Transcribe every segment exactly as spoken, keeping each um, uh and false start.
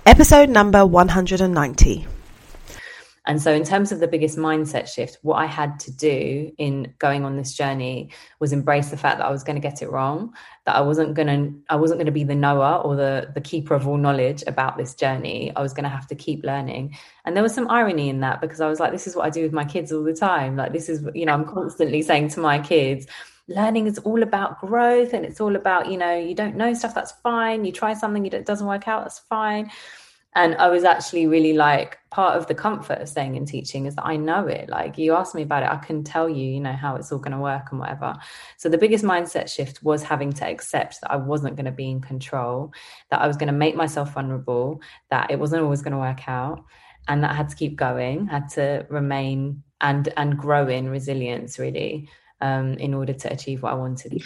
Episode number one hundred ninety. And so in terms of the biggest mindset shift, what I had to do in going on this journey was embrace the fact that I was going to get it wrong, that I wasn't going to, I wasn't going to be the knower or the, the keeper of all knowledge about this journey. I was going to have to keep learning. And there was some irony in that, because I was like, this is what I do with my kids all the time. Like, this is, you know, I'm constantly saying to my kids, learning is all about growth, and it's all about, you know, you don't know stuff, that's fine. You try something, it doesn't work out, that's fine. And I was actually really like, part of the comfort of staying in teaching is that I know it. Like, you asked me about it, I can tell you, you know, how it's all going to work and whatever. So the biggest mindset shift was having to accept that I wasn't going to be in control, that I was going to make myself vulnerable, that it wasn't always going to work out, and that I had to keep going, had to remain and and grow in resilience, really, um, in order to achieve what I wanted.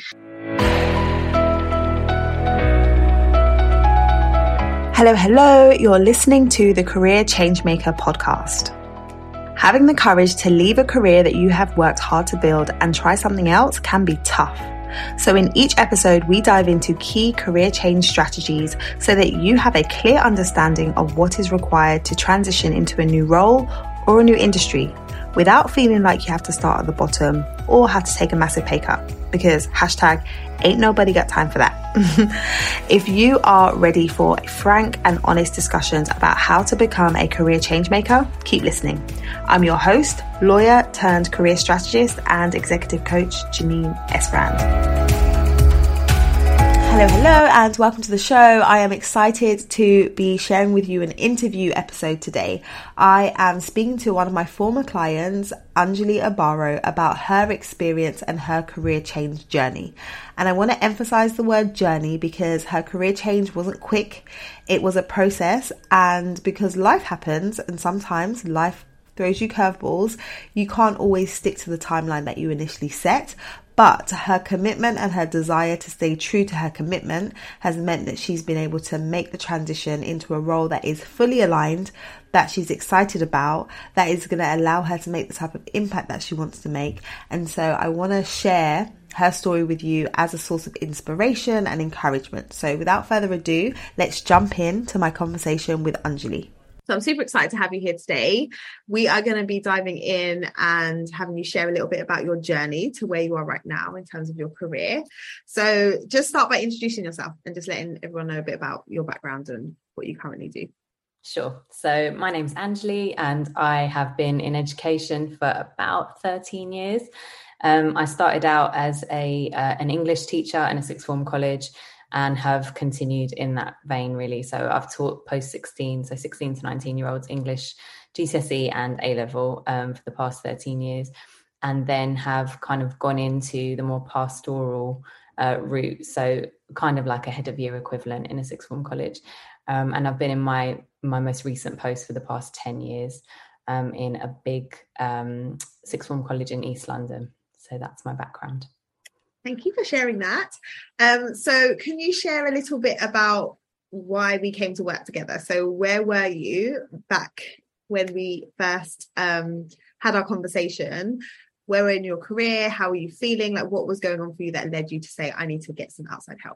Hello, hello. You're listening to the Career Changemaker podcast. Having the courage to leave a career that you have worked hard to build and try something else can be tough. So in each episode, we dive into key career change strategies so that you have a clear understanding of what is required to transition into a new role or a new industry without feeling like you have to start at the bottom or have to take a massive pay cut, because hashtag ain't nobody got time for that. If you are ready for frank and honest discussions about how to become a career change maker, keep listening. I'm your host, lawyer turned career strategist and executive coach, Janine Esbrand. Hello, hello, and welcome to the show. I am excited to be sharing with you an interview episode today. I am speaking to one of my former clients, Anjali Abaro, about her experience and her career change journey. And I want to emphasize the word journey because her career change wasn't quick. It was a process, and because life happens and sometimes life throws you curveballs, you can't always stick to the timeline that you initially set. But her commitment and her desire to stay true to her commitment has meant that she's been able to make the transition into a role that is fully aligned, that she's excited about, that is going to allow her to make the type of impact that she wants to make. And so I want to share her story with you as a source of inspiration and encouragement. So without further ado, let's jump into my conversation with Anjali. So I'm super excited to have you here today. We are going to be diving in and having you share a little bit about your journey to where you are right now in terms of your career. So just start by introducing yourself and just letting everyone know a bit about your background and what you currently do. Sure. So my name's Anjali, and I have been in education for about thirteen years. Um, I started out as a uh, an English teacher in a sixth form college, and have continued in that vein, really. So I've taught post sixteen, so sixteen to nineteen year olds English, G C S E and A-level um, for the past thirteen years, and then have kind of gone into the more pastoral uh, route. So kind of like a head of year equivalent in a sixth form college. Um, and I've been in my, my most recent post for the past ten years um, in a big um, sixth form college in East London. So that's my background. Thank you for sharing that. Um, so can you share a little bit about why we came to work together? So where were you back when we first um, had our conversation? Where were you in your career? How were you feeling? Like, what was going on for you that led you to say, I need to get some outside help?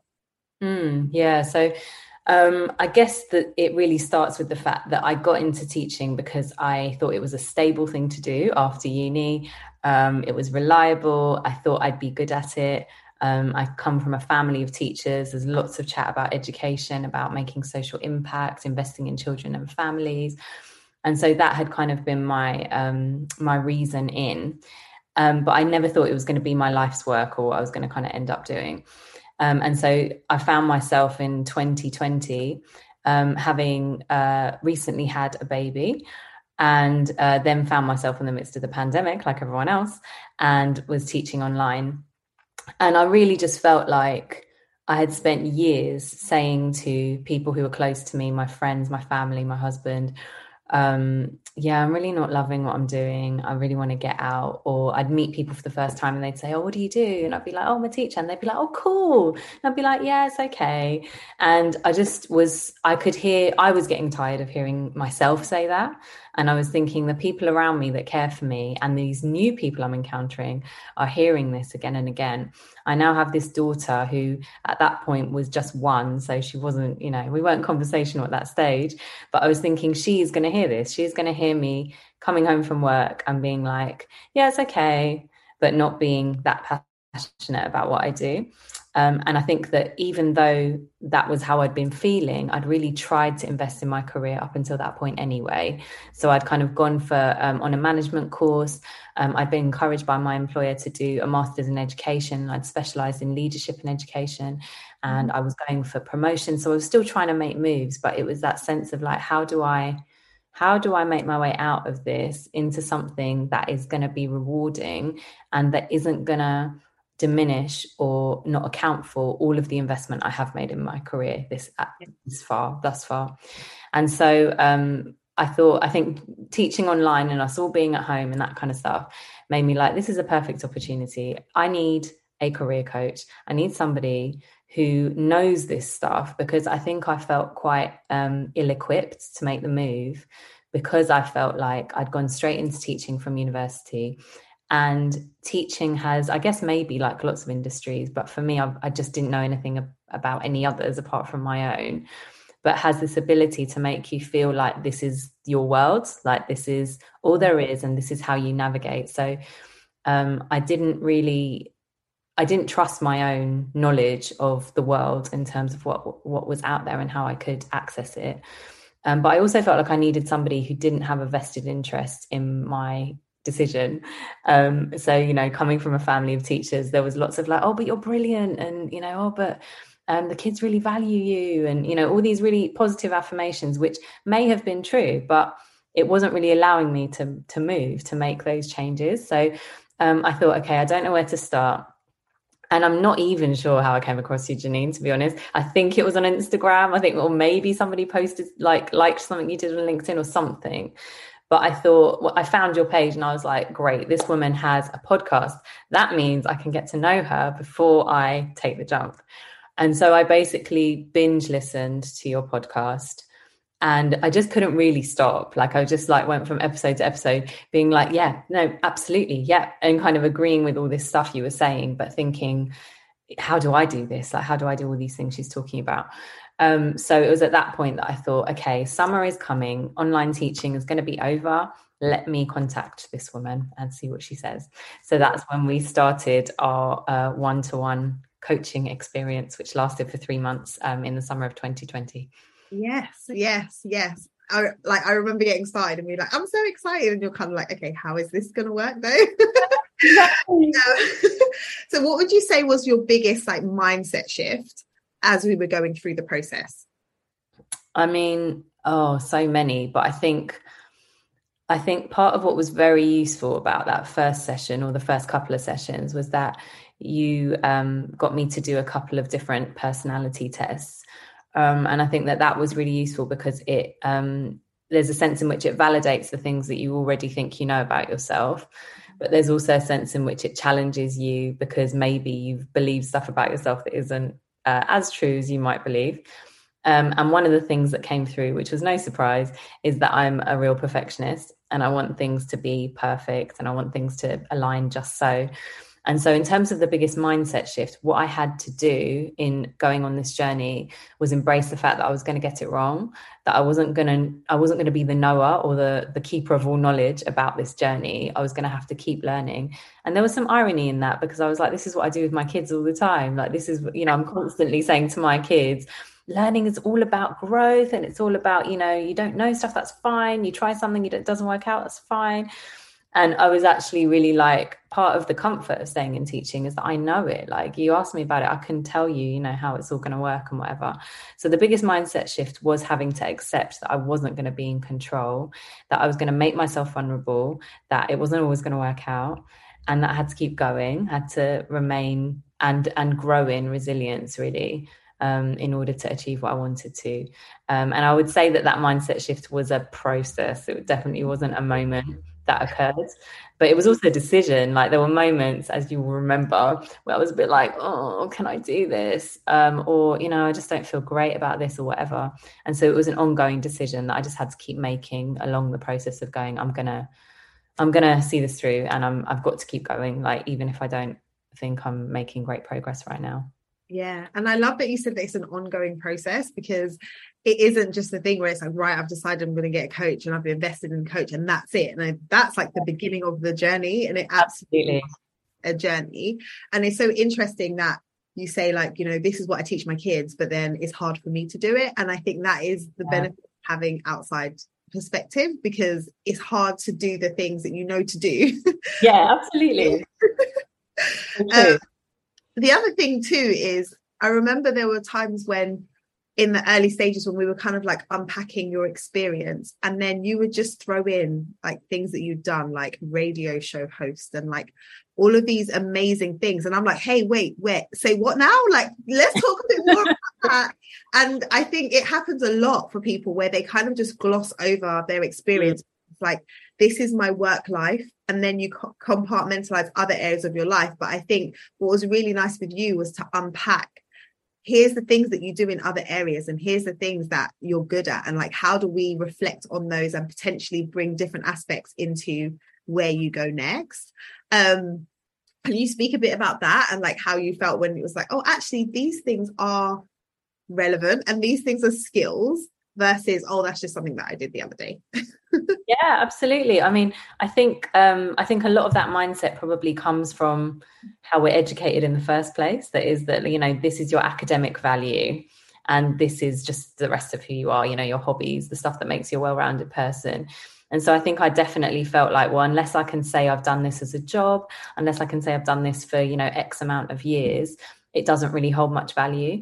Mm, yeah, so um, I guess that it really starts with the fact that I got into teaching because I thought it was a stable thing to do after uni. Um, it was reliable. I thought I'd be good at it. Um, I come from a family of teachers. There's lots of chat about education, about making social impact, investing in children and families. And so that had kind of been my um, my reason in. Um, but I never thought it was going to be my life's work or what I was going to kind of end up doing. Um, and so I found myself in twenty twenty um, having uh, recently had a baby. And uh, then found myself in the midst of the pandemic, like everyone else, and was teaching online. And I really just felt like I had spent years saying to people who were close to me, my friends, my family, my husband, um, yeah, I'm really not loving what I'm doing. I really want to get out. Or I'd meet people for the first time and they'd say, oh, what do you do? And I'd be like, oh, I'm a teacher. And they'd be like, oh, cool. And I'd be like, yeah, it's okay. And I just was, I could hear, I was getting tired of hearing myself say that. And I was thinking the people around me that care for me and these new people I'm encountering are hearing this again and again. I now have this daughter who at that point was just one. So she wasn't, you know, we weren't conversational at that stage, but I was thinking she's going to hear this. She's going to hear me coming home from work and being like, yeah, it's okay, but not being that passionate about what I do. Um, and I think that even though that was how I'd been feeling, I'd really tried to invest in my career up until that point anyway. So I'd kind of gone for um, on a management course. Um, I'd been encouraged by my employer to do a master's in education. I'd specialised in leadership and education, and I was going for promotion. So I was still trying to make moves, but it was that sense of like, how do I, how do I make my way out of this into something that is going to be rewarding and that isn't going to diminish or not account for all of the investment I have made in my career this this far, thus far. And so um, I thought, I think teaching online and us all being at home and that kind of stuff made me like, this is a perfect opportunity. I need a career coach. I need somebody who knows this stuff, because I think I felt quite um, ill-equipped to make the move, because I felt like I'd gone straight into teaching from university. And teaching has, I guess, maybe like lots of industries, but for me, I, I just didn't know anything ab- about any others apart from my own, but has this ability to make you feel like this is your world, like this is all there is, and this is how you navigate. So um, I didn't really, I didn't trust my own knowledge of the world in terms of what, what was out there and how I could access it. Um, but I also felt like I needed somebody who didn't have a vested interest in my decision. Um, so, you know, coming from a family of teachers, there was lots of like, oh, but you're brilliant. And, you know, oh, but um, the kids really value you. And, you know, all these really positive affirmations, which may have been true, but it wasn't really allowing me to, to move, to make those changes. So um, I thought, okay, I don't know where to start. And I'm not even sure how I came across you, Janine, to be honest. I think it was on Instagram. I think, or maybe somebody posted, like, liked something you did on LinkedIn or something. But I thought, well, I found your page and I was like, great, this woman has a podcast. That means I can get to know her before I take the jump. And so I basically binge listened to your podcast. And I just couldn't really stop. Like, I just like went from episode to episode being like, yeah, no, absolutely. Yeah. And kind of agreeing with all this stuff you were saying, but thinking, how do I do this? Like, how do I do all these things she's talking about? Um, so it was at that point that I thought, okay, summer is coming. Online teaching is going to be over. Let me contact this woman and see what she says. So that's when we started our uh, one-to-one coaching experience, which lasted for three months um, in the summer of twenty twenty. Yes, yes, yes. I like I remember getting started and being like, I'm so excited, and you're kind of like, okay, how is this gonna work though? um, so what would you say was your biggest like mindset shift as we were going through the process? I mean, oh, so many, but I think I think part of what was very useful about that first session, or the first couple of sessions, was that you um, got me to do a couple of different personality tests. Um, and I think that that was really useful because it um, there's a sense in which it validates the things that you already think you know about yourself. But there's also a sense in which it challenges you because maybe you've believed stuff about yourself that isn't uh, as true as you might believe. Um, and one of the things that came through, which was no surprise, is that I'm a real perfectionist and I want things to be perfect and I want things to align just so. And so in terms of the biggest mindset shift, what I had to do in going on this journey was embrace the fact that I was going to get it wrong, that I wasn't going to, I wasn't going to be the knower or the, the keeper of all knowledge about this journey. I was going to have to keep learning. And there was some irony in that because I was like, this is what I do with my kids all the time. Like, this is, you know, I'm constantly saying to my kids, learning is all about growth and it's all about, you know, you don't know stuff, that's fine. You try something, it doesn't work out, that's fine. And I was actually really like, part of the comfort of staying in teaching is that I know it. Like, you asked me about it, I can tell you, you know, how it's all going to work and whatever. So the biggest mindset shift was having to accept that I wasn't going to be in control, that I was going to make myself vulnerable, that it wasn't always going to work out, and that I had to keep going, had to remain and and grow in resilience, really, um, in order to achieve what I wanted to. Um, and I would say that that mindset shift was a process. It definitely wasn't a moment that occurred, but it was also a decision. Like, there were moments, as you will remember, where I was a bit like, oh, can I do this? Um, or, you know, I just don't feel great about this or whatever. And so it was an ongoing decision that I just had to keep making along the process of going, I'm gonna, I'm gonna see this through, and I'm, I've got to keep going. Like, even if I don't think I'm making great progress right now. Yeah. And I love that you said that it's an ongoing process, because it isn't just the thing where it's like, right, I've decided I'm going to get a coach and I've invested in a coach and that's it. And I, that's like the beginning of the journey. And it absolutely, absolutely is a journey. And it's so interesting that you say, like, you know, this is what I teach my kids, but then it's hard for me to do it. And I think that is the yeah. benefit of having outside perspective, because it's hard to do the things that you know to do. Yeah, absolutely. um, the other thing too is, I remember there were times when in the early stages when we were kind of like unpacking your experience, and then you would just throw in like things that you'd done, like radio show host and like all of these amazing things. And I'm like, hey, wait, wait, say what now? Like, let's talk a bit more about that. And I think it happens a lot for people where they kind of just gloss over their experience. Mm. Like, this is my work life. And then you co- compartmentalize other areas of your life. But I think what was really nice with you was to unpack, here's the things that you do in other areas, and here's the things that you're good at. And like, how do we reflect on those and potentially bring different aspects into where you go next? Um, can you speak a bit about that and like how you felt when it was like, oh, actually, these things are relevant and these things are skills, versus, oh, that's just something that I did the other day? Yeah, absolutely. I mean, I think um, I think a lot of that mindset probably comes from how we're educated in the first place. That is that, you know, this is your academic value and this is just the rest of who you are, you know, your hobbies, the stuff that makes you a well-rounded person. And so I think I definitely felt like, well, unless I can say I've done this as a job, unless I can say I've done this for, you know, X amount of years, it doesn't really hold much value.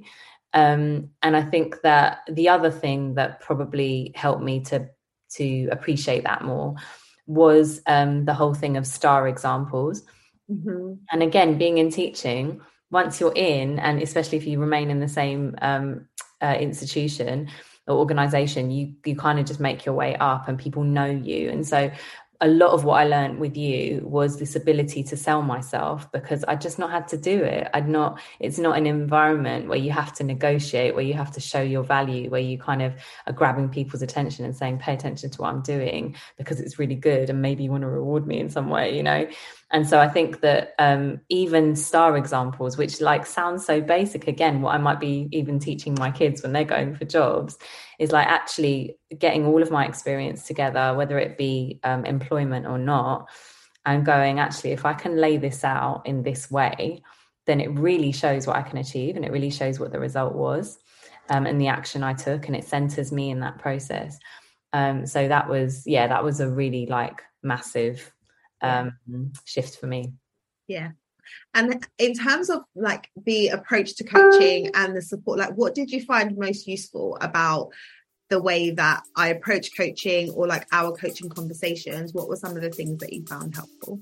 Um, and I think that the other thing that probably helped me to to appreciate that more was um, the whole thing of star examples. Mm-hmm. And again, being in teaching, once you're in, and especially if you remain in the same um, uh, institution or organization, you you kind of just make your way up and people know you. And so a lot of what I learned with you was this ability to sell myself, because I just not had to do it. I'd not, it's not an environment where you have to negotiate, where you have to show your value, where you kind of are grabbing people's attention and saying, pay attention to what I'm doing because it's really good and maybe you want to reward me in some way, you know? And so I think that um, even star examples, which like sounds so basic, again, what I might be even teaching my kids when they're going for jobs, is like actually getting all of my experience together, whether it be um, employment or not, and going, actually, if I can lay this out in this way, then it really shows what I can achieve and it really shows what the result was um, and the action I took, and it centers me in that process. Um, so that was, yeah, that was a really like massive um shift for me. Yeah. And in terms of like the approach to coaching and the support, like what did you find most useful about the way that I approach coaching, or like our coaching conversations? What were some of the things that you found helpful?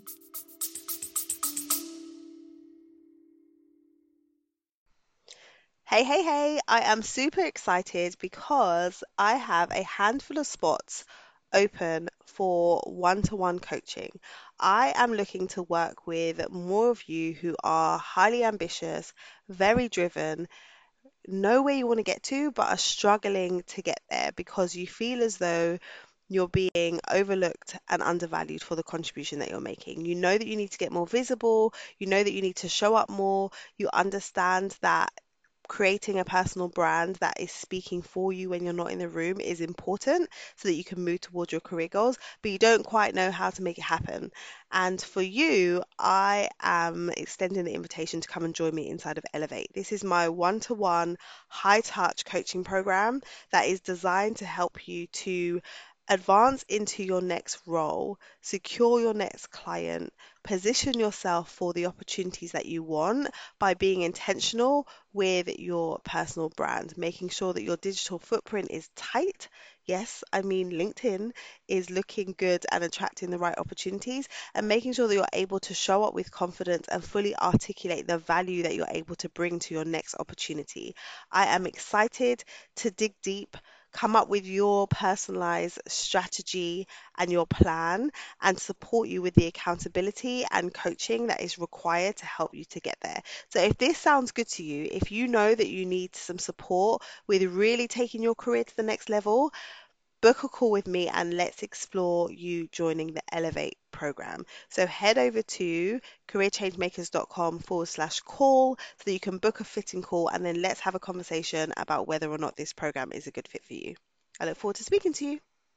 Hey, hey, hey, I am super excited because I have a handful of spots open for one-to-one coaching. I am looking to work with more of you who are highly ambitious, very driven, know where you want to get to, but are struggling to get there because you feel as though you're being overlooked and undervalued for the contribution that you're making. You know that you need to get more visible, you know that you need to show up more, you understand that creating a personal brand that is speaking for you when you're not in the room is important so that you can move towards your career goals, but you don't quite know how to make it happen. And for you, I am extending the invitation to come and join me inside of Elevate. This is my one-to-one high-touch coaching program that is designed to help you to advance into your next role, secure your next client, position yourself for the opportunities that you want by being intentional with your personal brand, making sure that your digital footprint is tight. Yes, I mean LinkedIn is looking good and attracting the right opportunities, and making sure that you're able to show up with confidence and fully articulate the value that you're able to bring to your next opportunity. I am excited to dig deep, come up with your personalized strategy and your plan, and support you with the accountability and coaching that is required to help you to get there. So if this sounds good to you, if you know that you need some support with really taking your career to the next level, book a call with me and let's explore you joining the Elevate program. So head over to careerchangemakers.com forward slash call so that you can book a fitting call, and then let's have a conversation about whether or not this program is a good fit for you. I look forward to speaking to you.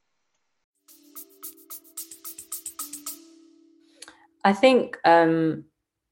I think um,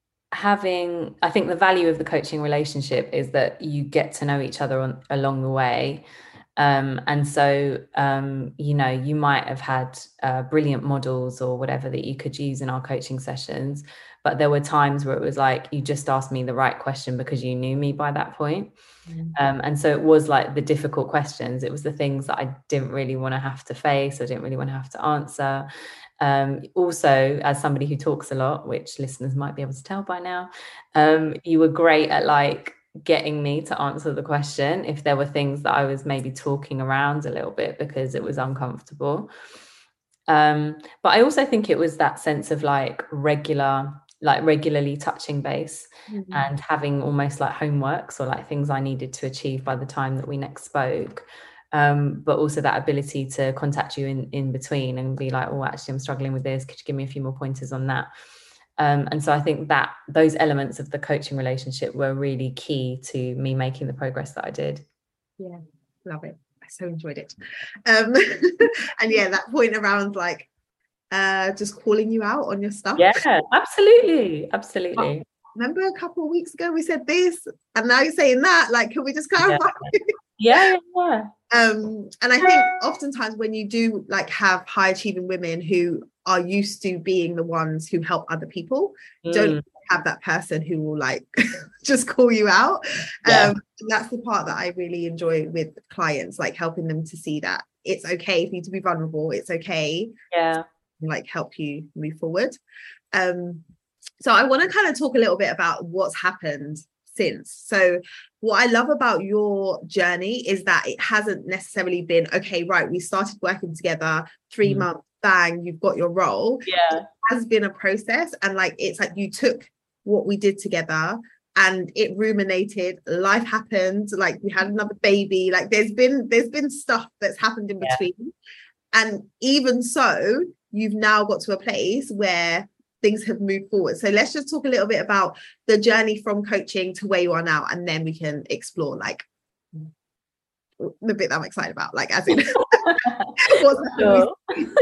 having, I think the value of the coaching relationship is that you get to know each other on, along the way. Um, and so, um, you know, you might have had uh, brilliant models or whatever that you could use in our coaching sessions, but there were times where it was like, you just asked me the right question because you knew me by that point. Mm. Um, and so it was like the difficult questions. It was the things that I didn't really want to have to face. I didn't really want to have to answer. Um, also, as somebody who talks a lot, which listeners might be able to tell by now, um, you were great at like getting me to answer the question if there were things that I was maybe talking around a little bit because it was uncomfortable. Um, but I also think it was that sense of like regular, like regularly touching base mm-hmm. and having almost like homeworks or like things I needed to achieve by the time that we next spoke. Um, but also that ability to contact you in, in between and be like, oh, actually, I'm struggling with this. Could you give me a few more pointers on that? Um, and so I think that those elements of the coaching relationship were really key to me making the progress that I did. Yeah, love it. I so enjoyed it. Um, and yeah, that point around like uh, just calling you out on your stuff. Yeah, absolutely. Absolutely. Oh, remember a couple of weeks ago we said this and now you're saying that, like, can we just clarify? Yeah, yeah, yeah. Um, and I think oftentimes when you do like have high achieving women who are used to being the ones who help other people, mm. don't have that person who will like just call you out. Yeah. Um, and that's the part that I really enjoy with clients, like helping them to see that it's okay for you to be vulnerable. It's okay. Yeah. And, like help you move forward. Um, so I want to kind of talk a little bit about what's happened since. So what I love about your journey is that it hasn't necessarily been, okay, right, we started working together, three mm. months, bang, you've got your role. Yeah. It has been a process. And like, it's like you took what we did together and it ruminated, life happened, like we had another baby, like there's been, there's been stuff that's happened in between. Yeah. And even so, you've now got to a place where things have moved forward. So let's just talk a little bit about the journey from coaching to where you are now, and then we can explore like the bit that I'm excited about, like as in what's sure.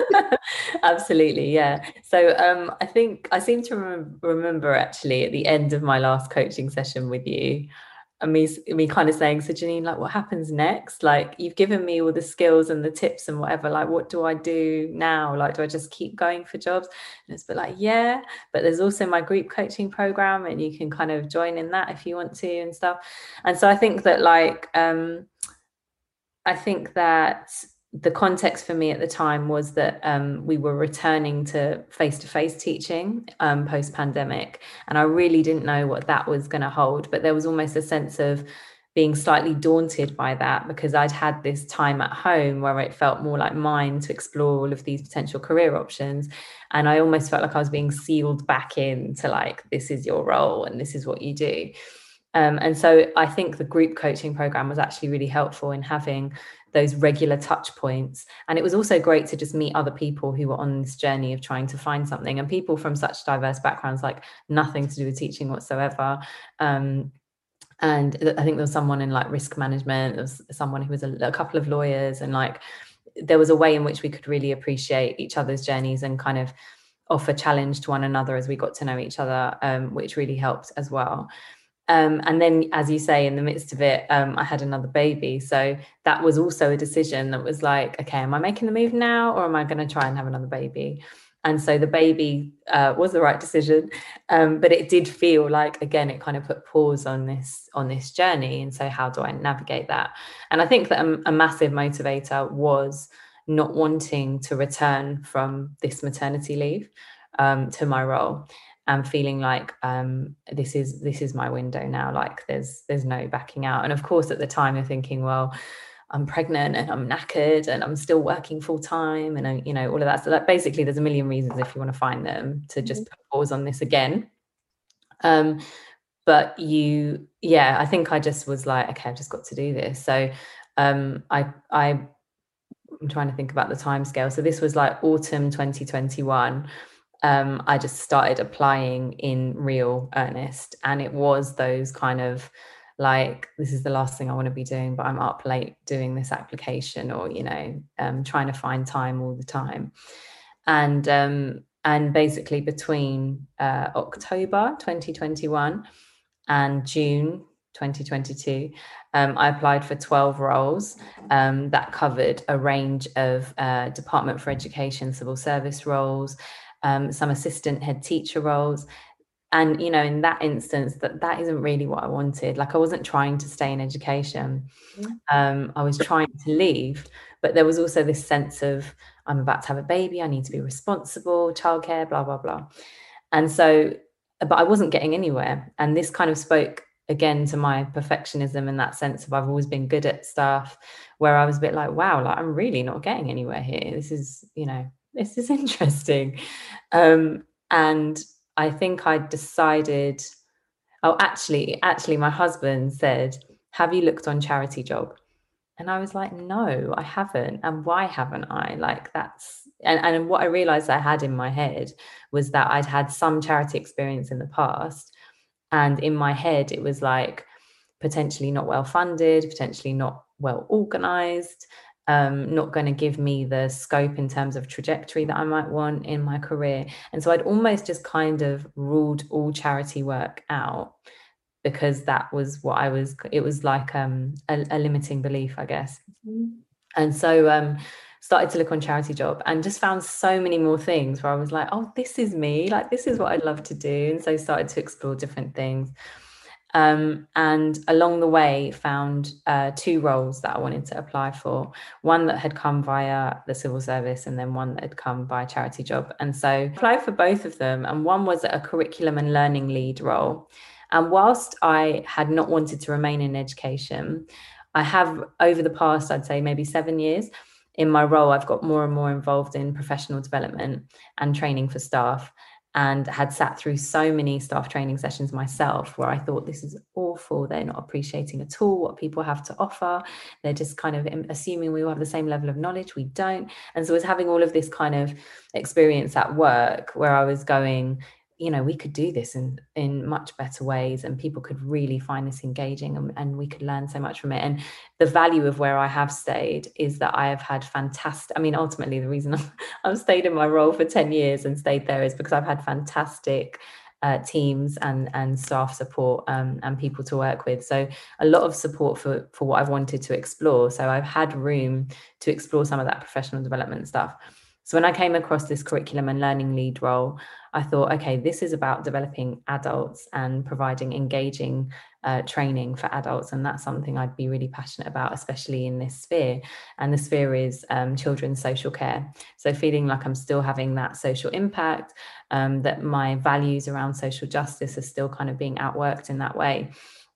Absolutely, yeah. So um, I think I seem to rem- remember actually at the end of my last coaching session with you, and me, me kind of saying, so Janine, like what happens next? Like you've given me all the skills and the tips and whatever, like what do I do now? Like, do I just keep going for jobs? And it's but like, yeah, but there's also my group coaching program and you can kind of join in that if you want to and stuff. And so I think that like, um, I think that the context for me at the time was that um, we were returning to face-to-face teaching um, post-pandemic. And I really didn't know what that was going to hold, but there was almost a sense of being slightly daunted by that because I'd had this time at home where it felt more like mine to explore all of these potential career options. And I almost felt like I was being sealed back into like, this is your role and this is what you do. Um, and so I think the group coaching program was actually really helpful in having those regular touch points. And it was also great to just meet other people who were on this journey of trying to find something, and people from such diverse backgrounds, like nothing to do with teaching whatsoever. Um, and I think there was someone in like risk management, there was someone who was a, a couple of lawyers, and like there was a way in which we could really appreciate each other's journeys and kind of offer challenge to one another as we got to know each other, um, which really helped as well. Um, and then, as you say, in the midst of it, um, I had another baby. So that was also a decision that was like, okay, am I making the move now or am I going to try and have another baby? And so the baby uh, was the right decision. Um, but it did feel like, again, it kind of put pause on this on this journey. And so how do I navigate that? And I think that a, a massive motivator was not wanting to return from this maternity leave um, to my role. And feeling like um, this is this is my window now. Like there's there's no backing out. And of course, at the time, you're thinking, well, I'm pregnant and I'm knackered and I'm still working full time, and I, you know all of that. So that basically, there's a million reasons if you want to find them to just put pause on this again. Um, but you, yeah, I think I just was like, okay, I've just got to do this. So um, I I I'm trying to think about the timescale. So this was like autumn twenty twenty-one. Um, I just started applying in real earnest, and it was those kind of like, this is the last thing I want to be doing, but I'm up late doing this application, or, you know, um, trying to find time all the time. And um, and basically between uh, October twenty twenty-one and June twenty twenty-two, um, I applied for twelve roles um, that covered a range of uh, Department for Education civil service roles, um, some assistant head teacher roles. And, you know, in that instance, that that isn't really what I wanted. Like, I wasn't trying to stay in education. Um, I was trying to leave, but there was also this sense of, I'm about to have a baby, I need to be responsible, childcare, blah, blah, blah. And so, but I wasn't getting anywhere. And this kind of spoke again to my perfectionism, in that sense of, I've always been good at stuff, where I was a bit like, wow, like, I'm really not getting anywhere here. This is, you know, this is interesting. Um, and I think I decided, oh, actually, actually, my husband said, have you looked on Charity Job? And I was like, no, I haven't. And why haven't I? Like, that's, and, and what I realized I had in my head was that I'd had some charity experience in the past. And in my head, it was like potentially not well funded, potentially not well organized, um, not going to give me the scope in terms of trajectory that I might want in my career. And so I'd almost just kind of ruled all charity work out, because that was what I was, it was like um, a, a limiting belief, I guess. Mm-hmm. And so um, started to look on Charity Job, and just found so many more things where I was like, oh, this is me, like, this is what I'd love to do. And so started to explore different things. Um, and along the way found uh, two roles that I wanted to apply for, one that had come via the civil service, and then one that had come by Charity Job. And so I applied for both of them, and one was a curriculum and learning lead role. And whilst I had not wanted to remain in education, I have, over the past, I'd say maybe seven years in my role, I've got more and more involved in professional development and training for staff, and had sat through so many staff training sessions myself, where I thought, this is awful. They're not appreciating at all what people have to offer. They're just kind of assuming we all have the same level of knowledge. We don't. And so I was having all of this kind of experience at work, where I was going, you know, we could do this in, in much better ways, and people could really find this engaging, and, and we could learn so much from it. And the value of where I have stayed is that I have had fantastic, I mean, ultimately the reason I've stayed in my role for ten years and stayed there is because I've had fantastic uh, teams and, and staff support um, and people to work with. So a lot of support for, for what I've wanted to explore. So I've had room to explore some of that professional development stuff. So when I came across this curriculum and learning lead role, I thought, okay, this is about developing adults and providing engaging uh, training for adults. And that's something I'd be really passionate about, especially in this sphere. And the sphere is um, children's social care. So feeling like I'm still having that social impact, um, that my values around social justice are still kind of being outworked in that way.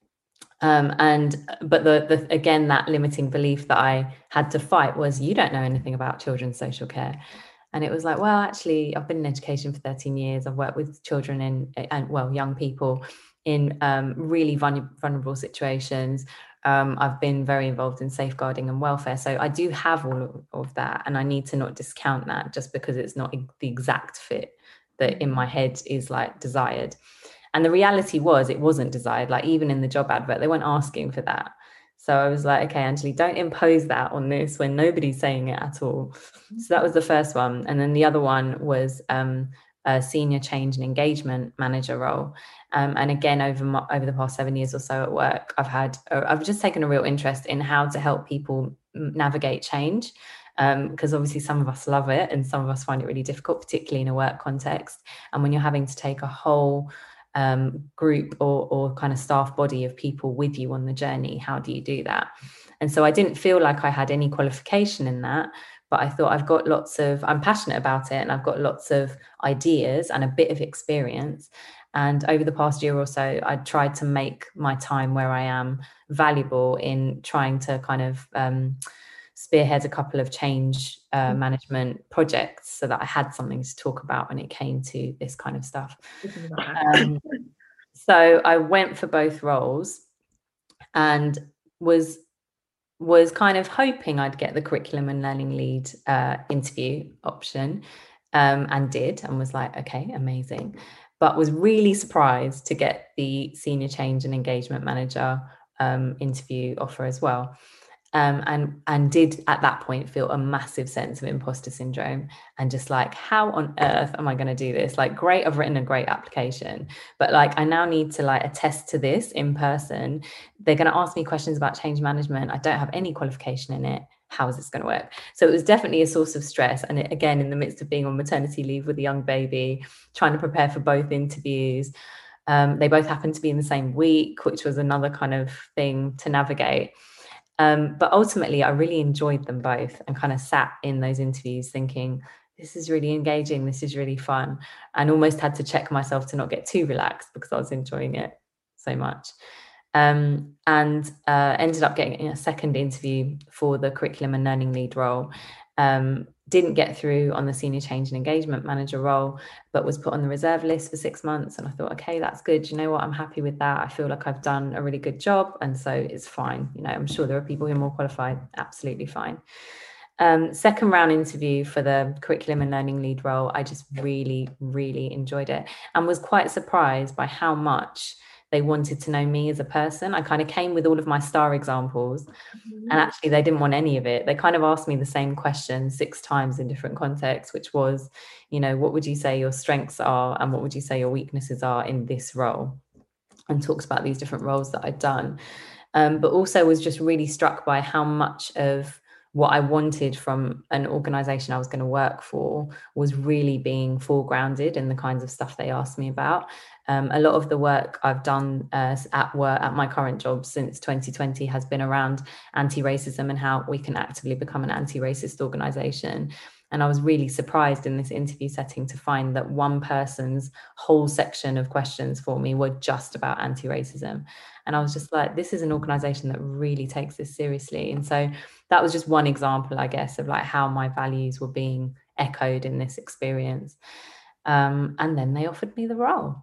Um, and but the, the again, that limiting belief that I had to fight was, you don't know anything about children's social care. And it was like, well, actually, I've been in education for thirteen years. I've worked with children in, and well, young people in um, really vulnerable situations. Um, I've been very involved in safeguarding and welfare. So I do have all of, of that. And I need to not discount that just because it's not the exact fit that in my head is like desired. And the reality was, it wasn't desired. Like, even in the job advert, they weren't asking for that. So I was like, okay, Anjali, don't impose that on this when nobody's saying it at all. So that was the first one. And then the other one was um, a senior change and engagement manager role. Um, and again, over my, over the past seven years or so at work, I've had, uh, I've just taken a real interest in how to help people navigate change. Because um, obviously some of us love it and some of us find it really difficult, particularly in a work context. And when you're having to take a whole um, group or, or kind of staff body of people with you on the journey, how do you do that? And so I didn't feel like I had any qualification in that, but I thought I've got lots of, I'm passionate about it, and I've got lots of ideas and a bit of experience. And over the past year or so, I tried to make my time where I am valuable in trying to kind of um, spearhead a couple of change uh, management projects so that I had something to talk about when it came to this kind of stuff. Um, so I went for both roles and was was kind of hoping I'd get the curriculum and learning lead uh, interview option, um, and did, and was like, okay, amazing. But was really surprised to get the senior change and engagement manager um, interview offer as well. Um, and and did at that point feel a massive sense of imposter syndrome, and just like, how on earth am I going to do this? Like, great, I've written a great application, but like, I now need to like attest to this in person. They're going to ask me questions about change management. I don't have any qualification in it. How is this going to work? So it was definitely a source of stress. And it, again, in the midst of being on maternity leave with a young baby, trying to prepare for both interviews. Um, they both happened to be in the same week, which was another kind of thing to navigate. Um, but ultimately, I really enjoyed them both, and kind of sat in those interviews thinking, this is really engaging, this is really fun, and almost had to check myself to not get too relaxed because I was enjoying it so much. Um, and uh, ended up getting a second interview for the curriculum and learning lead role. Um, didn't get through on the senior change and engagement manager role, but was put on the reserve list for six months. And I thought, okay, that's good. You know what? I'm happy with that. I feel like I've done a really good job. And so it's fine. You know, I'm sure there are people who are more qualified. Absolutely fine. Um, second round interview for the curriculum and learning lead role, I just really, really enjoyed it, and was quite surprised by how much they wanted to know me as a person. I kind of came with all of my star examples, mm-hmm. and actually they didn't want any of it. They kind of asked me the same question six times in different contexts, which was, you know, what would you say your strengths are and what would you say your weaknesses are in this role? And talks about these different roles that I'd done. Um, but also was just really struck by how much of what I wanted from an organization I was going to work for was really being foregrounded in the kinds of stuff they asked me about. Um, a lot of the work I've done uh, at work, at my current job since twenty twenty, has been around anti-racism and how we can actively become an anti-racist organization. And I was really surprised in this interview setting to find that one person's whole section of questions for me were just about anti-racism. And I was just like, this is an organization that really takes this seriously. And so that was just one example, I guess, of like how my values were being echoed in this experience. Um, and then they offered me the role.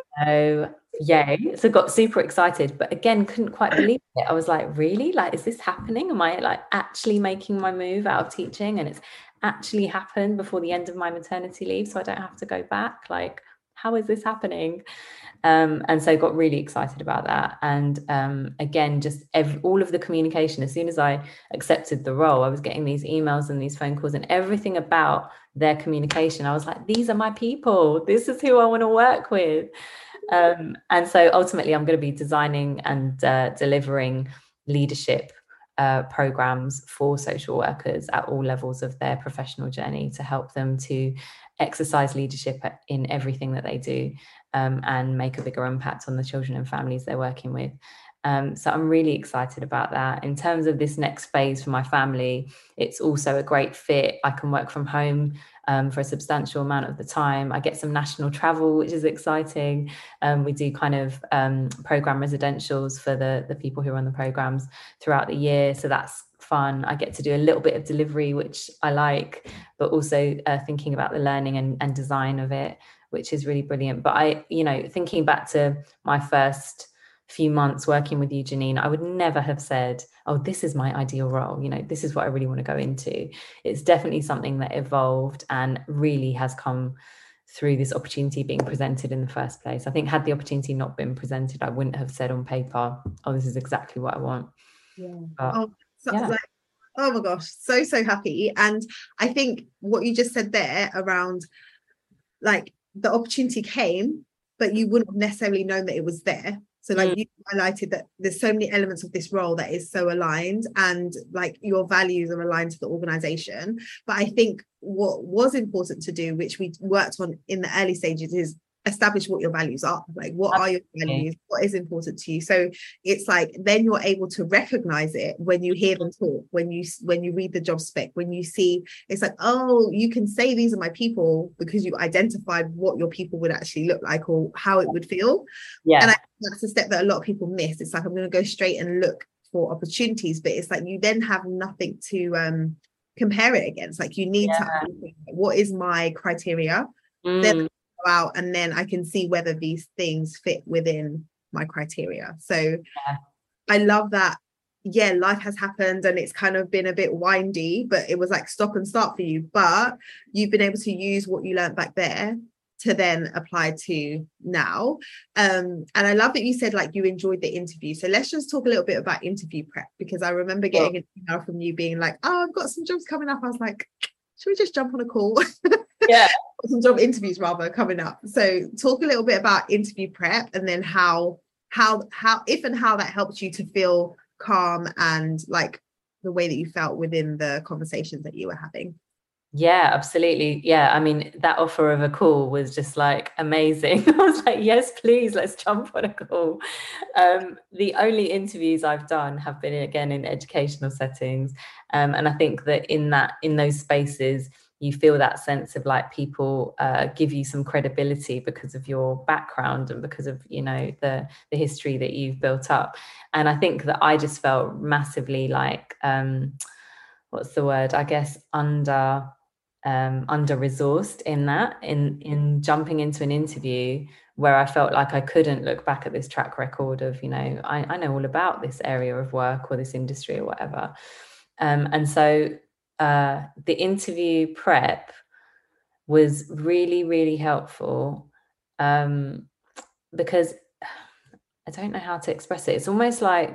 So yay. So got super excited, but again, couldn't quite believe it. I was like, really? Like, is this happening? Am I like actually making my move out of teaching? And it's actually happened before the end of my maternity leave, so I don't have to go back. Like, how is this happening? Um, and so got really excited about that. And um, again, just every, all of the communication, as soon as I accepted the role, I was getting these emails and these phone calls and everything about their communication. I was like, these are my people. This is who I want to work with. Um, and so ultimately, I'm going to be designing and uh, delivering leadership uh, programs for social workers at all levels of their professional journey to help them to exercise leadership in everything that they do, um, and make a bigger impact on the children and families they're working with. Um, so I'm really excited about that. In terms of this next phase for my family, it's also a great fit. I can work from home um, for a substantial amount of the time. I get some national travel, which is exciting. Um, we do kind of um, program residentials for the, the people who are on the programs throughout the year. So that's fun. I get to do a little bit of delivery, which I like, but also uh, thinking about the learning and, and design of it, which is really brilliant. But I, you know, thinking back to my first few months working with you, Janine, I would never have said, oh, this is my ideal role. You know, this is what I really want to go into. It's definitely something that evolved and really has come through this opportunity being presented in the first place. I think had the opportunity not been presented, I wouldn't have said on paper, oh, this is exactly what I want. Yeah. But, oh, so, yeah. like, oh my gosh, so, so happy. And I think what you just said there around, like, the opportunity came, but you wouldn't have necessarily known that it was there. So like mm. you highlighted that there's so many elements of this role that is so aligned, and like your values are aligned to the organization. But I think what was important to do, which we worked on in the early stages, is establish what your values are. Like, what are your values? What is important to you? So it's like then you're able to recognize it when you hear them talk, when you when you read the job spec, when you see it's like, oh, you can say these are my people because you identified what your people would actually look like or how it would feel. Yeah. And I think that's a step that a lot of people miss. It's like, I'm going to go straight and look for opportunities, but it's like you then have nothing to um compare it against. Like, you need yeah. to understand, what is my criteria? Mm. Then out and then I can see whether these things fit within my criteria. So yeah. I love that yeah, life has happened and it's kind of been a bit windy, but it was like stop and start for you. But you've been able to use what you learned back there to then apply to now. Um, and I love that you said like you enjoyed the interview. So let's just talk a little bit about interview prep, because I remember getting an email from you being like, oh, I've got some jobs coming up. I was like, should we just jump on a call? Yeah. Some job interviews rather coming up. So talk a little bit about interview prep, and then how, how, how, if and how that helps you to feel calm and like the way that you felt within the conversations that you were having. Yeah, absolutely. Yeah, I mean, that offer of a call was just like amazing. I was like, yes, please, let's jump on a call. Um, the only interviews I've done have been, again, in educational settings. Um, and I think that in that, in those spaces, you feel that sense of like people uh, give you some credibility because of your background and because of, you know, the, the history that you've built up. And I think that I just felt massively like, um, what's the word, I guess, under... um under resourced in that in in jumping into an interview where I felt like I couldn't look back at this track record of, you know, I, I know all about this area of work or this industry or whatever. Um, and so uh, the interview prep was really, really helpful um, because I don't know how to express it. It's almost like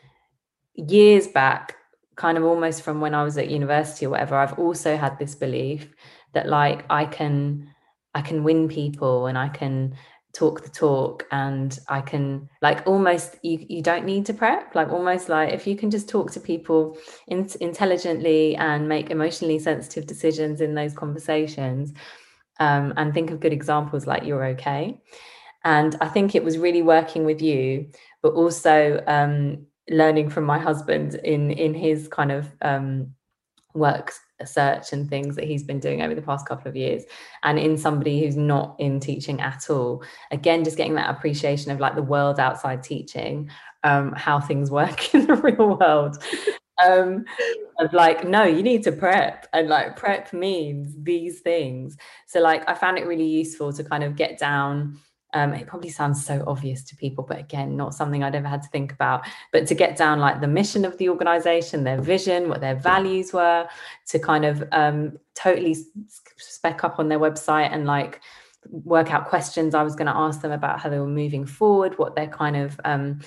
years back, kind of almost from when I was at university or whatever, I've also had this belief that like I can I can win people and I can talk the talk and I can like almost you you don't need to prep, like almost like if you can just talk to people in, intelligently and make emotionally sensitive decisions in those conversations um, and think of good examples, like you're okay. And I think it was really working with you, but also um, learning from my husband in in his kind of um, work search and things that he's been doing over the past couple of years, and in somebody who's not in teaching at all. Again, just getting that appreciation of like the world outside teaching, um, how things work in the real world. Um, of like, no, you need to prep, and like prep means these things. So like I found it really useful to kind of get down. Um, it probably sounds so obvious to people, but again, not something I'd ever had to think about, but to get down like the mission of the organization, their vision, what their values were, to kind of um, totally spec up on their website and like work out questions I was going to ask them about how they were moving forward, what their kind of um,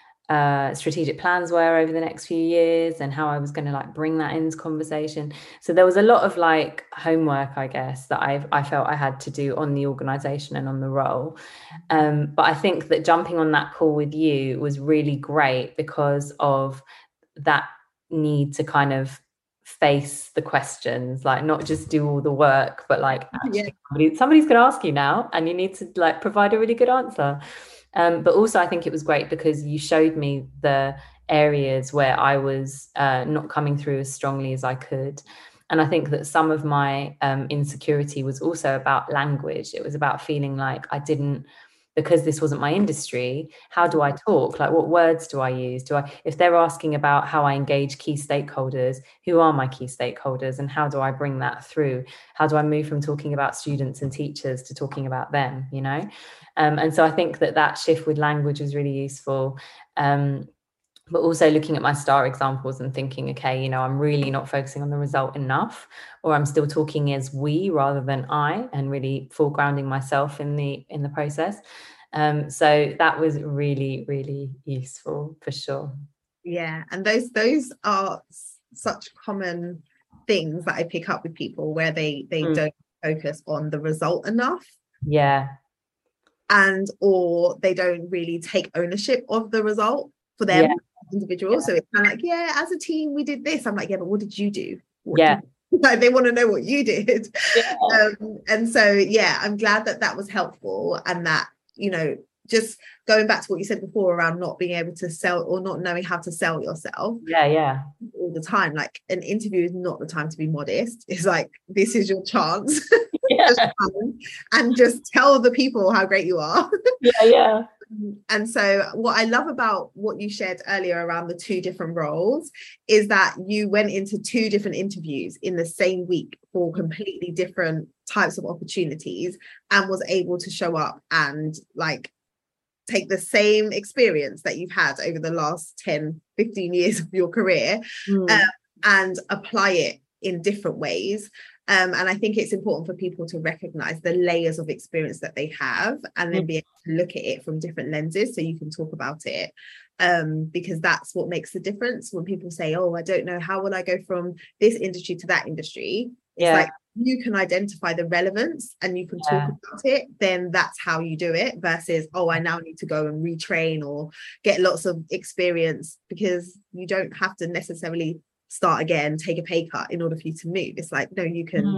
uh, strategic plans were over the next few years, and how I was going to like bring that into conversation. So there was a lot of like homework, I guess, that I I felt I had to do on the organization and on the role. Um, but I think that jumping on that call with you was really great because of that need to kind of face the questions, like not just do all the work, but like actually yeah. somebody, somebody's going to ask you now and you need to like provide a really good answer. Um, but also I think it was great because you showed me the areas where I was uh, not coming through as strongly as I could. And I think that some of my um, insecurity was also about language. It was about feeling like I didn't, because this wasn't my industry, how do I talk? Like, what words do I use? Do I, if they're asking about how I engage key stakeholders, who are my key stakeholders and how do I bring that through? How do I move from talking about students and teachers to talking about them, you know? Um, and so I think that that shift with language was really useful. Um, but also looking at my STAR examples and thinking, okay, you know, I'm really not focusing on the result enough, or I'm still talking as we rather than I, and really foregrounding myself in the in the process. Um, so that was really, really useful for sure. Yeah, and those those are such common things that I pick up with people where they they mm. don't focus on the result enough. Yeah. And or they don't really take ownership of the result for them. Yeah. Individual. Yeah. So it's kind of like, yeah, as a team we did this. I'm like, yeah, but what did you do? What yeah did like they want to know what you did. Yeah. Um, and so yeah, I'm glad that that was helpful, and that, you know, just going back to what you said before around not being able to sell or not knowing how to sell yourself. Yeah, yeah. All the time. Like an interview is not the time to be modest. It's like, this is your chance. Yeah. just and just tell the people how great you are. Yeah, yeah. And so what I love about what you shared earlier around the two different roles is that you went into two different interviews in the same week for completely different types of opportunities and was able to show up and like take the same experience that you've had over the last ten, fifteen years of your career mm. um, and apply it in different ways. Um, and I think it's important for people to recognize the layers of experience that they have and then be able to look at it from different lenses so you can talk about it. Um, because that's what makes the difference. When people say, oh, I don't know, how will I go from this industry to that industry? It's yeah. like you can identify the relevance and you can yeah. talk about it, then that's how you do it versus, oh, I now need to go and retrain or get lots of experience, because you don't have to necessarily start again, take a pay cut in order for you to move. It's like, no, you can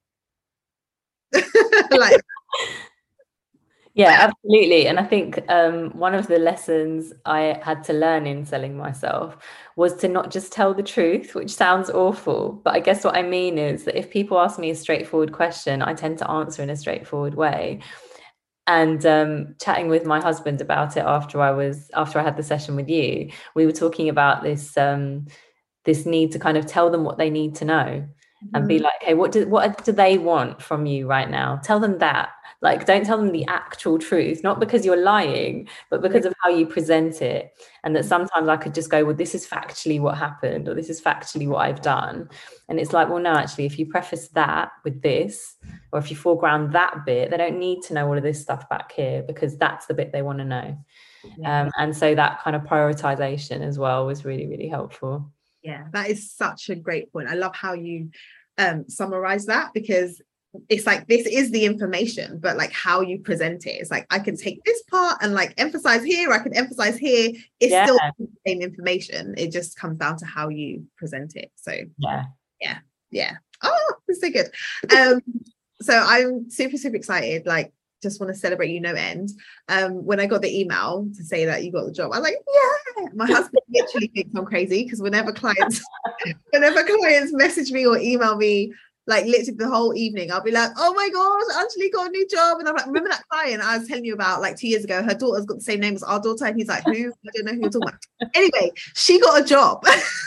mm. like yeah, absolutely. And I think um, one of the lessons I had to learn in selling myself was to not just tell the truth, which sounds awful. But I guess what I mean is that if people ask me a straightforward question, I tend to answer in a straightforward way. And um, chatting with my husband about it after I was after I had the session with you, we were talking about this um, this need to kind of tell them what they need to know mm-hmm. and be like, hey, what do what do they want from you right now? Tell them that. Like, don't tell them the actual truth, not because you're lying, but because of how you present it. And that sometimes I could just go, well, this is factually what happened, or this is factually what I've done. And it's like, well, no, actually, if you preface that with this, or if you foreground that bit, they don't need to know all of this stuff back here, because that's the bit they want to know. Yeah. Um, and so that kind of prioritization as well was really, really helpful. Yeah, that is such a great point. I love how you um, summarize that, because it's like, this is the information, but like how you present it, it's like, I can take this part and like emphasize here, I can emphasize here. It's yeah. still the same information. It just comes down to how you present it. So yeah, yeah, yeah. Oh, that's so good. Um, so I'm super, super excited. Like, just want to celebrate you no end. Um, when I got the email to say that you got the job, I was like, yeah. My husband literally thinks I'm crazy, because whenever clients, whenever clients message me or email me, like literally the whole evening, I'll be like, oh my gosh, Anjali got a new job. And I'm like, remember that client I was telling you about like two years ago? Her daughter's got the same name as our daughter. And he's like, who? I don't know who you're talking about. Anyway, she got a job.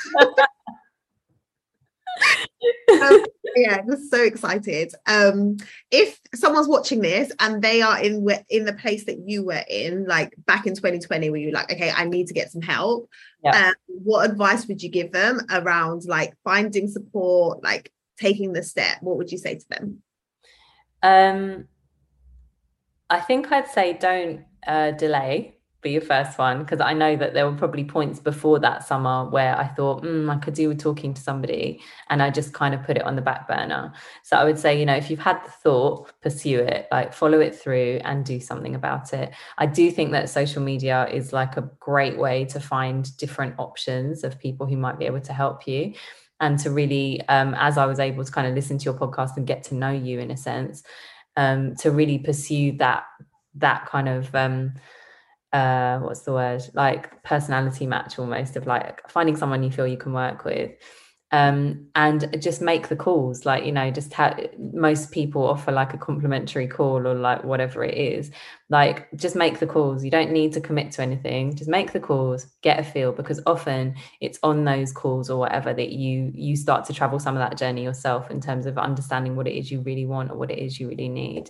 um, yeah, just so excited. Um, if someone's watching this and they are in in the place that you were in, like back in twenty twenty, where you're like, okay, I need to get some help. Yeah. Um, what advice would you give them around like finding support, like taking the step? What would you say to them? Um, I think I'd say don't uh, delay. Be your first one, because I know that there were probably points before that summer where I thought mm, I could do with talking to somebody, and I just kind of put it on the back burner. So I would say, you know, if you've had the thought, pursue it, like follow it through and do something about it. I do think that social media is like a great way to find different options of people who might be able to help you, and to really, um, as I was able to kind of listen to your podcast and get to know you in a sense, um, to really pursue that that kind of um, uh what's the word, like personality match almost, of like finding someone you feel you can work with, um and just make the calls. Like, you know, just ha- most people offer like a complimentary call or like whatever it is. Like, just make the calls. You don't need to commit to anything, just make the calls, get a feel, because often it's on those calls or whatever that you you start to travel some of that journey yourself in terms of understanding what it is you really want or what it is you really need.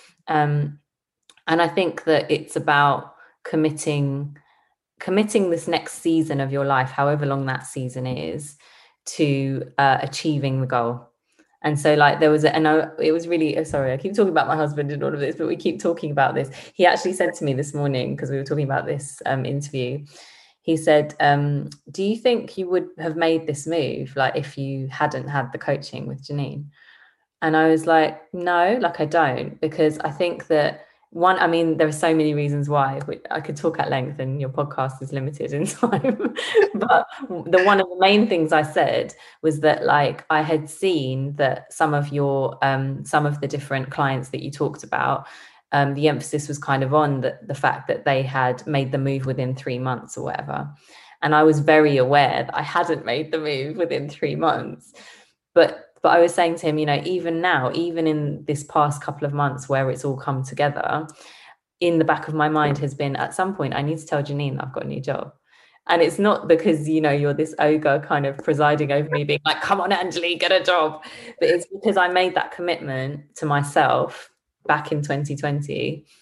Um and I think that it's about committing committing this next season of your life, however long that season is, to uh, achieving the goal. And so like there was a, and I, it was really oh, sorry I keep talking about my husband and all of this, but we keep talking about this. He actually said to me this morning, because we were talking about this um, interview, he said, um, do you think you would have made this move like if you hadn't had the coaching with Janine? And I was like, no, like I don't, because I think that one, I mean, there are so many reasons why. I could talk at length, and your podcast is limited in time. But the one of the main things I said was that, like, I had seen that some of your, um, some of the different clients that you talked about, um, the emphasis was kind of on the, the fact that they had made the move within three months or whatever. And I was very aware that I hadn't made the move within three months. But But I was saying to him, you know, even now, even in this past couple of months where it's all come together, in the back of my mind has been, at some point, I need to tell Janine that I've got a new job. And it's not because, you know, you're this ogre kind of presiding over me being like, come on, Anjali, get a job. But it's because I made that commitment to myself back in twenty twenty.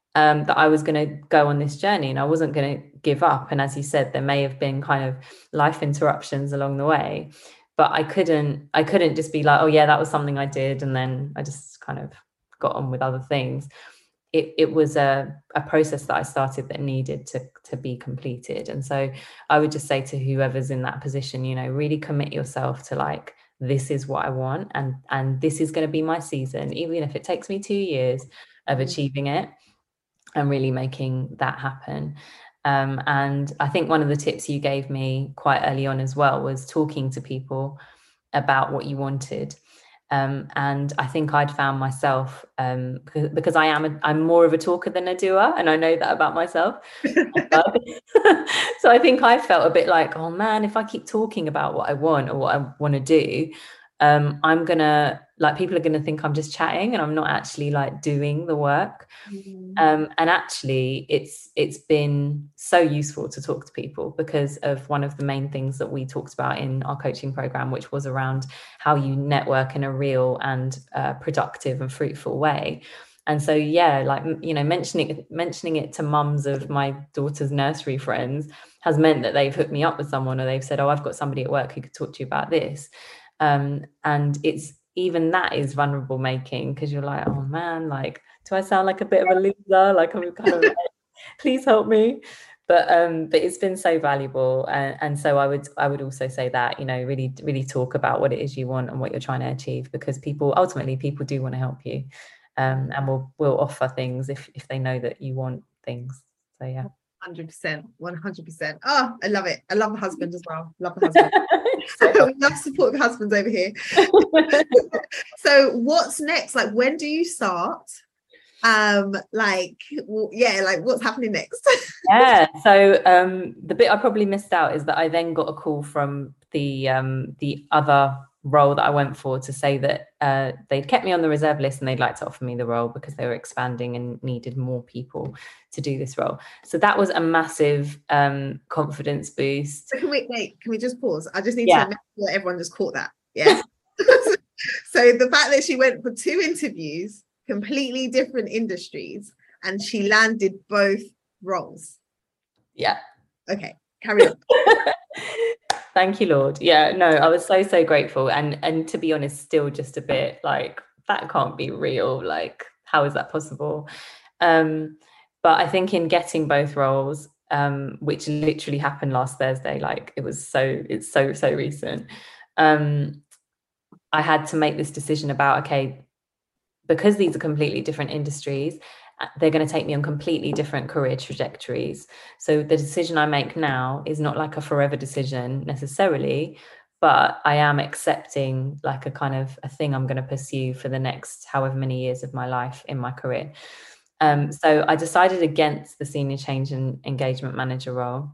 um, that I was going to go on this journey and I wasn't going to give up. And as you said, there may have been kind of life interruptions along the way, but I couldn't, I couldn't just be like, oh yeah, that was something I did, and then I just kind of got on with other things. It, it was a, a process that I started that needed to, to be completed. And so I would just say to whoever's in that position, you know, really commit yourself to like, this is what I want. And, and this is going to be my season, even if it takes me two years of achieving it and really making that happen. Um, and I think one of the tips you gave me quite early on as well was talking to people about what you wanted. Um, and I think I'd found myself, um, because, because I am, a, I'm more of a talker than a doer, and I know that about myself. So I think I felt a bit like, oh man, if I keep talking about what I want or what I want to do, um, I'm gonna, like, people are gonna think I'm just chatting and I'm not actually like doing the work. Mm-hmm. Um, and actually, it's it's been so useful to talk to people because of one of the main things that we talked about in our coaching program, which was around how you network in a real and uh, productive and fruitful way. And so, yeah, like, you know, mentioning mentioning it to mums of my daughter's nursery friends has meant that they've hooked me up with someone, or they've said, oh, I've got somebody at work who could talk to you about this. Um, and it's even that is vulnerable making, because you're like, oh man, like, do I sound like a bit of a loser? Like, I'm kind of like, please help me. But um, but it's been so valuable. And, and so I would I would also say that, you know, really, really talk about what it is you want and what you're trying to achieve, because people ultimately people do want to help you. Um, and we'll we'll offer things if if they know that you want things. So yeah. one hundred percent, one hundred percent. Oh, I love it. I love a husband as well. Love a husband. We love supportive husbands over here. So what's next? Like, when do you start? Um, like, yeah, like what's happening next? Yeah. So um, the bit I probably missed out is that I then got a call from the um, the other role that I went for to say that uh, they'd kept me on the reserve list and they'd like to offer me the role because they were expanding and needed more people to do this role. So that was a massive um, confidence boost. So can we wait? Can we just pause? I just need yeah. to make sure that everyone just caught that. Yeah. So the fact that she went for two interviews, completely different industries, and she landed both roles. Yeah. Okay, carry on. Thank you, Lord. Yeah, no, I was so, so grateful. And and to be honest, still just a bit like, that can't be real. Like, how is that possible? Um, but I think in getting both roles, um, which literally happened last Thursday, like it was so, it's so, so recent. Um, I had to make this decision about, okay, because these are completely different industries, they're going to take me on completely different career trajectories. So the decision I make now is not like a forever decision necessarily, but I am accepting like a kind of a thing I'm going to pursue for the next however many years of my life in my career. Um, so I decided against the senior change and engagement manager role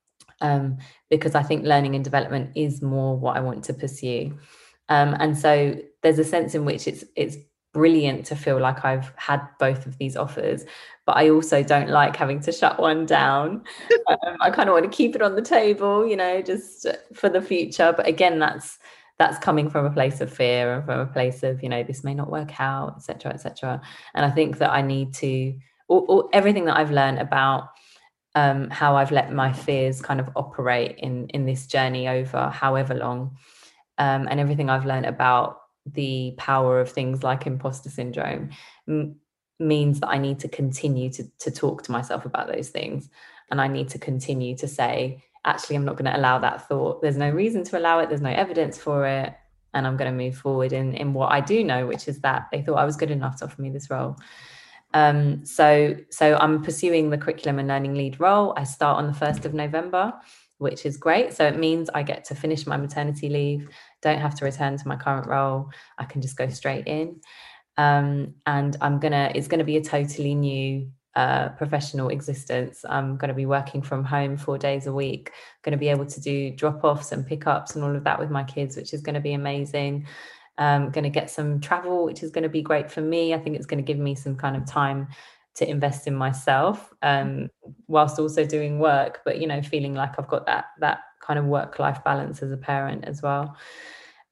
um, because I think learning and development is more what I want to pursue. Um, and so there's a sense in which it's it's brilliant to feel like I've had both of these offers, but I also don't like having to shut one down. um, I kind of want to keep it on the table, you know, just for the future. But again, that's that's coming from a place of fear and from a place of, you know, this may not work out, et cetera, et cetera. And I think that I need to, or, or everything that I've learned about um, how I've let my fears kind of operate in in this journey over however long, um, and everything I've learned about the power of things like imposter syndrome m- means that I need to continue to, to talk to myself about those things. And I need to continue to say, actually, I'm not going to allow that thought. There's no reason to allow it. There's no evidence for it. And I'm going to move forward in, in what I do know, which is that they thought I was good enough to offer me this role. Um, so, so I'm pursuing the curriculum and learning lead role. I start on the first of November, which is great. So it means I get to finish my maternity leave, don't have to return to my current role. I can just go straight in. Um, and I'm gonna, it's gonna be a totally new uh, professional existence. I'm gonna be working from home four days a week, gonna be able to do drop-offs and pickups and all of that with my kids, which is gonna be amazing. I'm gonna get some travel, which is gonna be great for me. I think it's gonna give me some kind of time to invest in myself, um, whilst also doing work, but, you know, feeling like I've got that that kind of work-life balance as a parent as well.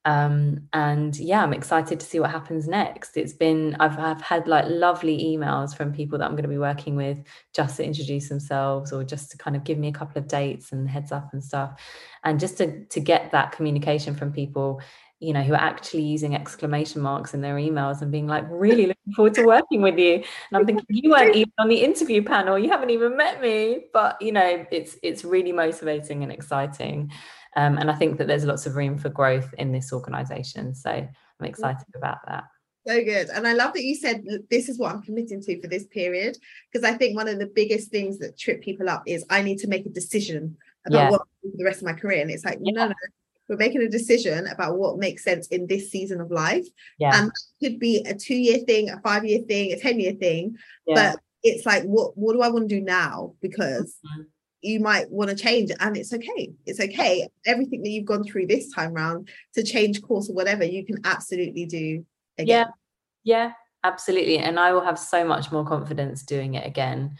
Um, and yeah, I'm excited to see what happens next. It's been, I've, I've had like lovely emails from people that I'm going to be working with just to introduce themselves, or just to kind of give me a couple of dates and heads up and stuff. And just to, to get that communication from people, you know, who are actually using exclamation marks in their emails and being like, really looking forward to working with you. And I'm thinking, you weren't even on the interview panel, you haven't even met me, but you know, it's, it's really motivating and exciting. Um, and I think that there's lots of room for growth in this organisation. So I'm excited about that. So good. And I love that you said, this is what I'm committing to for this period. Because I think one of the biggest things that trip people up is I need to make a decision about yeah. what I do for the rest of my career. And it's like, yeah. no, no, we're making a decision about what makes sense in this season of life. Yeah. And it could be a two-year thing, a five-year thing, a ten-year thing. Yeah. But it's like, what, what do I want to do now? Because mm-hmm. you might want to change, and it's okay. It's okay. Everything that you've gone through this time round to change course or whatever, you can absolutely do again. Yeah, yeah, absolutely. And I will have so much more confidence doing it again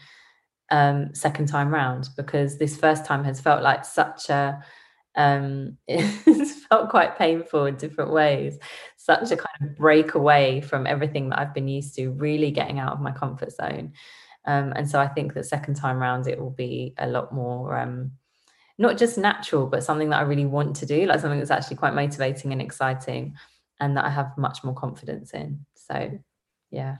um, second time round, because this first time has felt like such a, um, it's felt quite painful in different ways. Such a kind of break away from everything that I've been used to, really getting out of my comfort zone. Um, and so I think that second time round, it will be a lot more, um, not just natural, but something that I really want to do, like something that's actually quite motivating and exciting, and that I have much more confidence in. So, yeah.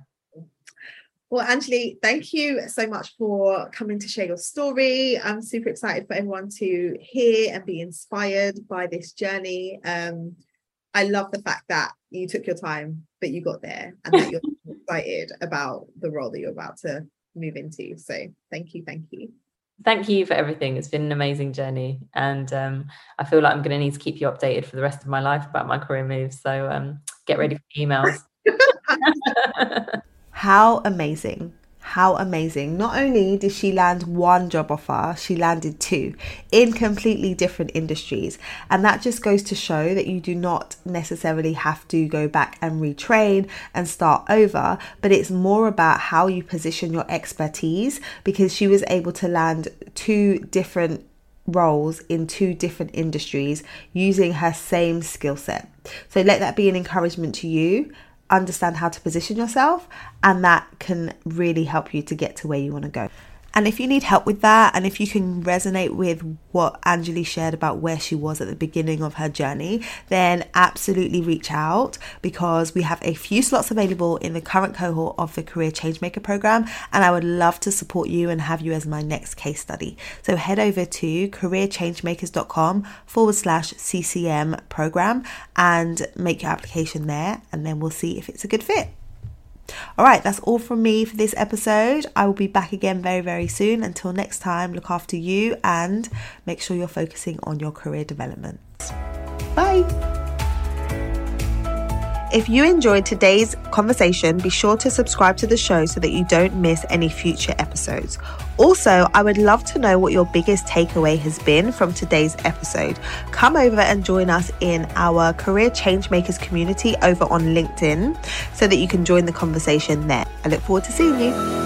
Well, Anjali, thank you so much for coming to share your story. I'm super excited for everyone to hear and be inspired by this journey. Um, I love the fact that you took your time, but you got there, and that you're excited about the role that you're about to move into. So thank you, thank you. Thank you for everything. It's been an amazing journey, and um, I feel like I'm going to need to keep you updated for the rest of my life about my career moves. So um, get ready for emails. How amazing. How amazing. Not only did she land one job offer, she landed two in completely different industries. And that just goes to show that you do not necessarily have to go back and retrain and start over, but it's more about how you position your expertise, because she was able to land two different roles in two different industries using her same skill set. So let that be an encouragement to you. Understand how to position yourself, and that can really help you to get to where you want to go. And if you need help with that, and if you can resonate with what Anjali shared about where she was at the beginning of her journey, then absolutely reach out, because we have a few slots available in the current cohort of the Career Changemaker program, and I would love to support you and have you as my next case study. So head over to careerchangemakers.com forward slash CCM program and make your application there, and then we'll see if it's a good fit. All right, that's all from me for this episode. I will be back again very, very soon. Until next time, look after you and make sure you're focusing on your career development. Bye. If you enjoyed today's conversation, be sure to subscribe to the show so that you don't miss any future episodes. Also, I would love to know what your biggest takeaway has been from today's episode. Come over and join us in our Career Changemakers community over on LinkedIn so that you can join the conversation there. I look forward to seeing you.